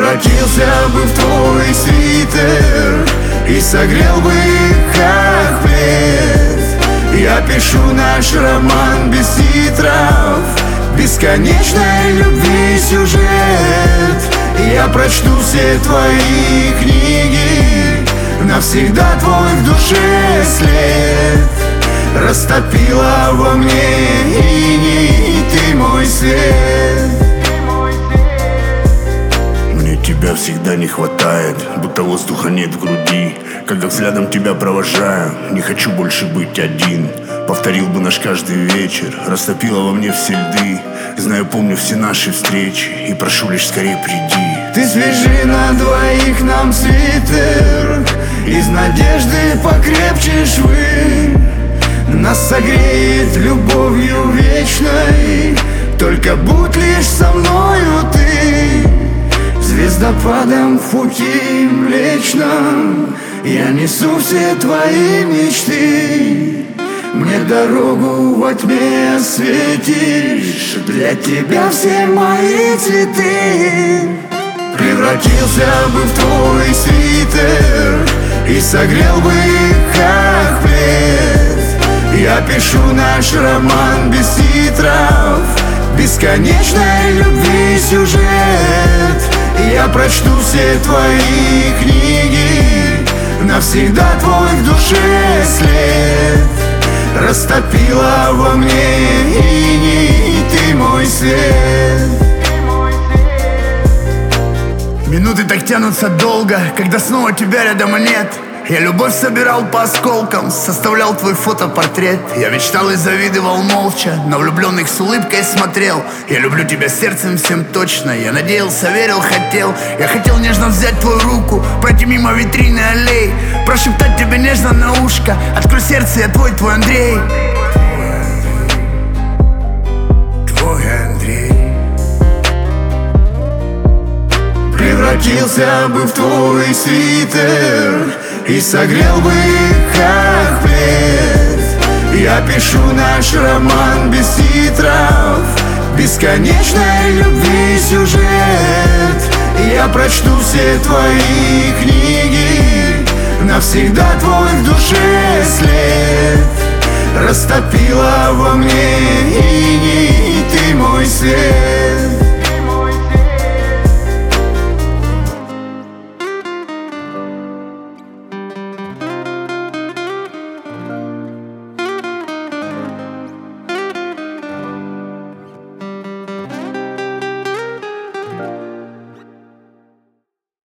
Превратился бы в твой свитер и согрел бы, как плед. Я пишу наш роман без титров, бесконечной любви сюжет. Я прочту все твои книги, навсегда твой в душе след. Растопила во мне иней, ты мой свет. Мне тебя всегда не хватает, будто воздуха нет в груди. Когда взглядом тебя провожаю, не хочу больше быть один. Повторил бы наш каждый вечер, растопила во мне все льды. Знаю, помню все наши встречи и прошу лишь скорее приди. Ты свяжи на двоих нам свитер, из надежды покрепче швы. Нас согреет любовью вечной, только будь лишь со мною ты. Звездопадом в пути Млечном я несу все твои мечты. Мне дорогу во тьме осветишь, для тебя все мои цветы. Превратился бы в твой свитер и согрел бы, как плед. Я пишу наш роман без титров, бесконечной любви сюжет. Я прочту все твои книги, навсегда твой в душе след. Растопила во мне иней, ты мой свет. Минуты так тянутся долго, когда снова тебя рядом нет. Я любовь собирал по осколкам, составлял твой фотопортрет. Я мечтал и завидовал молча, на влюбленных с улыбкой смотрел. Я люблю тебя сердцем всем точно, я надеялся, верил, хотел. Я хотел нежно взять твою руку, пройти мимо витрины аллей, прошептать тебе нежно на ушко: открой сердце, я твой Андрей. Твой Андрей. Превратился бы в твой свитер и согрел бы, как плед. Я пишу наш роман без титров, бесконечной любви сюжет. Я прочту все твои книги, навсегда твой в душе след. Растопила во мне иней, ты мой свет.